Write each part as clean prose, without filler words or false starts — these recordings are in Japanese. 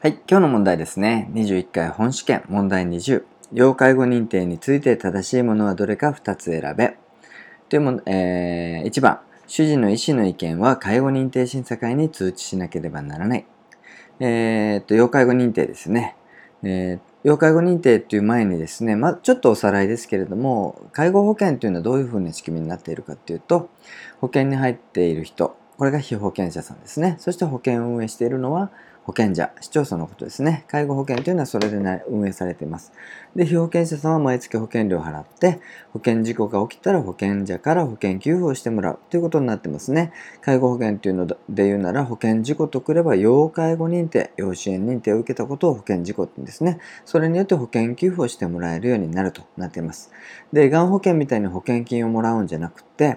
はい、今日の問題ですね。21回本試験問題20。要介護認定について正しいものはどれか2つ選べ。というもの、1番、主治の医師の意見は介護認定審査会に通知しなければならない。要介護認定ですね。要介護認定という前にですね、ちょっとおさらいですけれども、介護保険というのはどういうふうな仕組みになっているかというと、保険に入っている人、これが被保険者さんですね。そして保険を運営しているのは保険者、市町村のことですね。介護保険というのはそれで運営されています。で、被保険者さんは毎月保険料を払って、保険事故が起きたら保険者から保険給付をしてもらうということになってますね。介護保険というので言うなら、保険事故とくれば要介護認定、要支援認定を受けたことを保険事故って言うんですね。それによって保険給付をしてもらえるようになるとなっています。で、がん保険みたいに保険金をもらうんじゃなくて、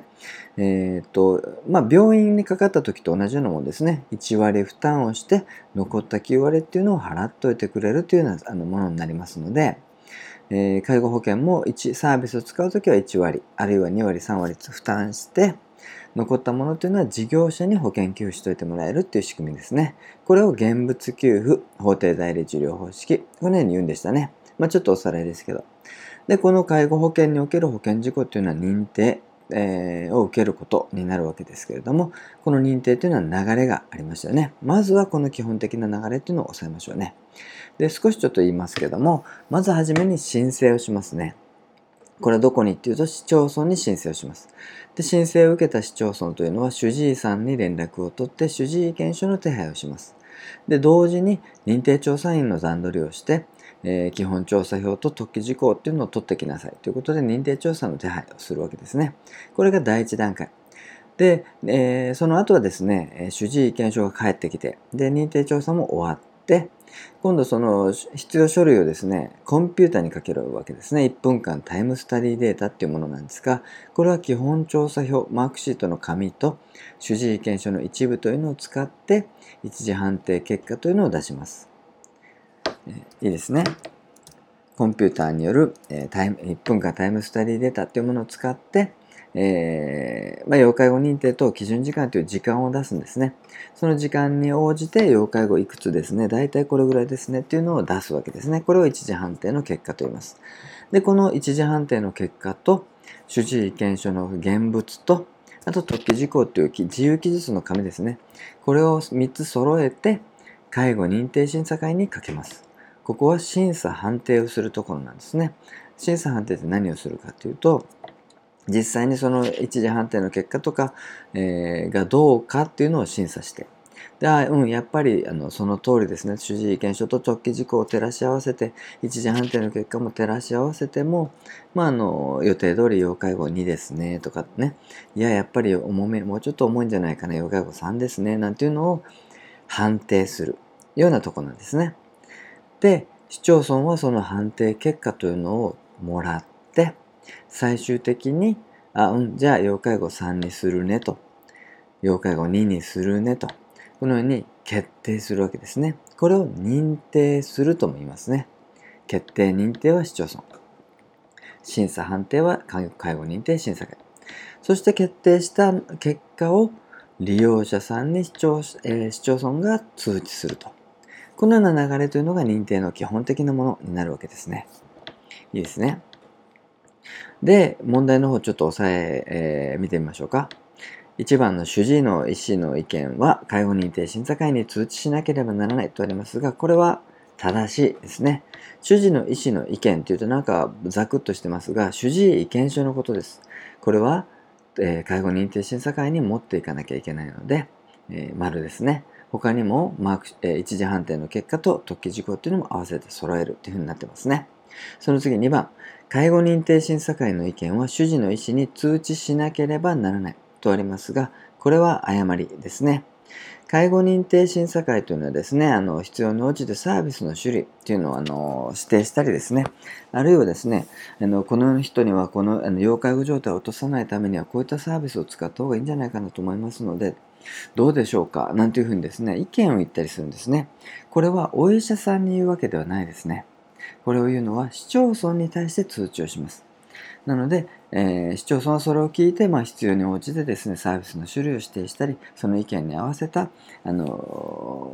病院にかかった時と同じようなもんですね。1割負担をして、残った9割っていうのを払っといてくれるというようなものになりますので、介護保険もサービスを使うときは1割、あるいは2割、3割負担して、残ったものというのは事業者に保険給付しておいてもらえるっていう仕組みですね。これを現物給付、法定代理受領方式、このように言うんでしたね。ちょっとおさらいですけど。で、この介護保険における保険事故というのは認定、を受けることになるわけですけれども、この認定というのは流れがありましたよね。まずはこの基本的な流れというのを押さえましょうね。で、少しちょっと言いますけども、まずはじめに申請をしますね。これはどこにっていうと、市町村に申請をします。で、申請を受けた市町村というのは、主治医さんに連絡を取って、主治医検証の手配をします。で、同時に認定調査員の段取りをして、基本調査票と特記事項っていうのを取ってきなさいということで、認定調査の手配をするわけですね。これが第一段階。で、その後はですね、主治医検証が返ってきて、で、認定調査も終わって、今度その必要書類をですね、コンピューターにかけるわけですね。1分間タイムスタディデータっていうものなんですが、これは基本調査票、マークシートの紙と主治医検証の一部というのを使って、一次判定結果というのを出します。いいですね。コンピューターによる1分間タイムスタディデータというものを使って、要介護認定と基準時間という時間を出すんですね。その時間に応じて要介護いくつですね、大体これぐらいですねっていうのを出すわけですね。これを一次判定の結果と言います。で、この一次判定の結果と、主治医検証の現物と、あと特記事項という自由記述の紙ですね。これを3つ揃えて、介護認定審査会にかけます。ここは審査判定をするところなんですね。審査判定って何をするかというと、実際にその一次判定の結果とか、がどうかっていうのを審査して、で、やっぱりその通りですね。主治医検証と特記事項を照らし合わせて、一次判定の結果も照らし合わせても、予定通り要介護2ですね、とかね。いや、やっぱりもうちょっと重いんじゃないかな、要介護3ですね、なんていうのを判定するようなとこなんですね。で、市町村はその判定結果というのをもらって、最終的に、じゃあ要介護3にするねと、要介護2にするねと、このように決定するわけですね。これを認定するとも言いますね。決定認定は市町村。審査判定は介護認定審査会。そして決定した結果を利用者さんに市町村が通知すると。このような流れというのが認定の基本的なものになるわけですね。いいですね。で、問題の方ちょっと見てみましょうか。1番の主治医の医師の意見は介護認定審査会に通知しなければならないとありますが、これは正しいですね。主治医の医師の意見というとなんかザクッとしてますが、主治医検証のことです。これは、介護認定審査会に持っていかなきゃいけないので、丸ですね。他にも一次判定の結果と特記事項というのも合わせて揃えるというふうになってますね。その次2番、介護認定審査会の意見は主治の医師に通知しなければならないとありますが、これは誤りですね。介護認定審査会というのはですね、必要に応じてサービスの種類というのを指定したりですね、あるいはですね、この人にはこの要介護状態を落とさないためにはこういったサービスを使った方がいいんじゃないかなと思いますので、どうでしょうかなんていうふうにですね、意見を言ったりするんですね。これはお医者さんに言うわけではないですね。これを言うのは市町村に対して通知をします。なので、市町村はそれを聞いて、必要に応じてですね、サービスの種類を指定したり、その意見に合わせた、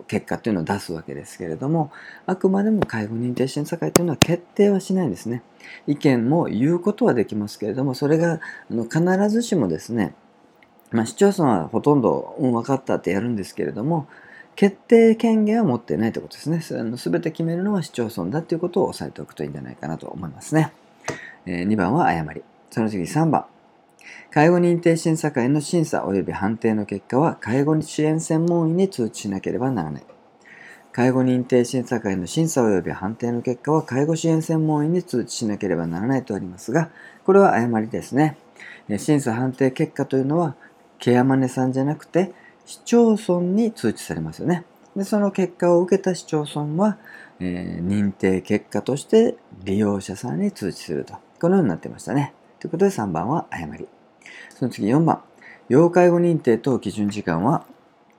結果というのを出すわけですけれども、あくまでも介護認定審査会というのは決定はしないんですね。意見も言うことはできますけれども、それが必ずしもですね、市町村はほとんど、分かったってやるんですけれども、決定権限は持っていないということですね。すべて決めるのは市町村だということを押さえておくといいんじゃないかなと思いますね。2番は誤り。その次3番。介護認定審査会の審査及び判定の結果は介護支援専門医に通知しなければならない。介護認定審査会の審査及び判定の結果は介護支援専門医に通知しなければならないとありますが、これは誤りですね。審査判定結果というのはケアマネさんじゃなくて市町村に通知されますよね。でその結果を受けた市町村は、認定結果として利用者さんに通知すると。このようになってましたね。ということで3番は誤り。その次4番。要介護認定等基準時間は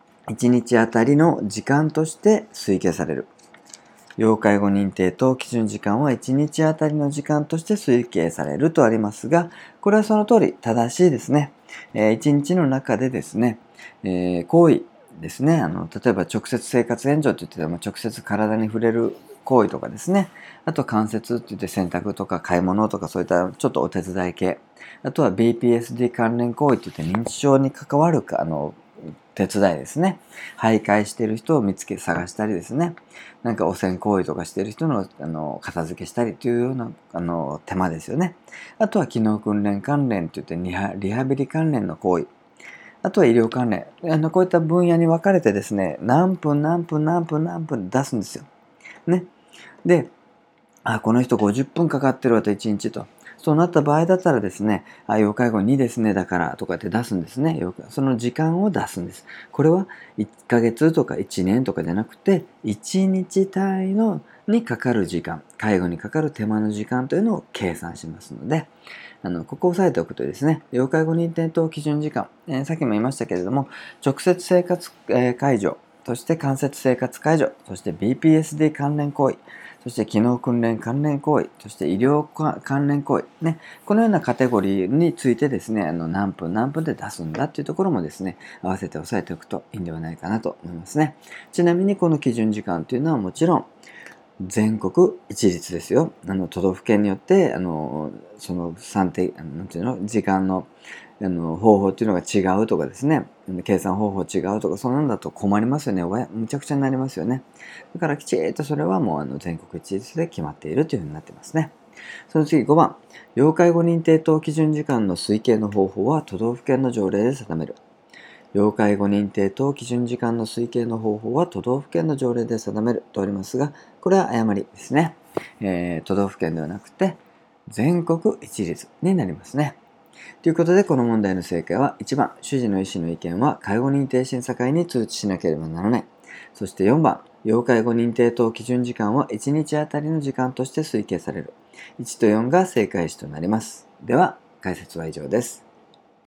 1日あたりの時間として推計される。要介護認定等基準時間は1日あたりの時間として推計されるとありますが、これはその通り正しいですね。1日の中でですね、行為ですね、例えば直接生活援助といっても直接体に触れる行為とかですね、あと間接って言って洗濯とか買い物とかそういったちょっとお手伝い系、あとは BPSD 関連行為って言って認知症に関わる手伝いですね。徘徊している人を見つけ探したりですね。なんか汚染行為とかしている人の片付けしたりというような手間ですよね。あとは機能訓練関連といってリハビリ関連の行為。あとは医療関連。こういった分野に分かれてですね、何分何分何分何分出すんですよ。ね。で、この人50分かかってるわと1日と。そうなった場合だったらですね、要介護2ですね、だからとかって出すんですね。その時間を出すんです。これは1ヶ月とか1年とかじゃなくて、1日単位にかかる時間、介護にかかる手間の時間というのを計算しますので、ここを押さえておくとですね、要介護認定等基準時間、さっきも言いましたけれども、直接生活、介助、そして間接生活介助、そして BPSD 関連行為、そして機能訓練関連行為、そして医療関連行為、ね、このようなカテゴリーについてですね、何分何分で出すんだっていうところもですね、合わせて押さえておくといいんではないかなと思いますね。ちなみにこの基準時間というのはもちろん、全国一律ですよ。都道府県によって、その算定、なんていうの、時間の、方法っていうのが違うとかですね、計算方法違うとか、そんなんだと困りますよね。むちゃくちゃになりますよね。だからきちっとそれはもう全国一律で決まっているというふうになってますね。その次5番。要介護認定等基準時間の推計の方法は都道府県の条例で定める。要介護認定等基準時間の推計の方法は都道府県の条例で定めるとありますが、これは誤りですね。都道府県ではなくて、全国一律になりますね。ということで、この問題の正解は1番、主事の医師の意見は介護認定審査会に通知しなければならない。そして4番、要介護認定等基準時間は1日あたりの時間として推計される。1と4が正解詞となります。では、解説は以上です。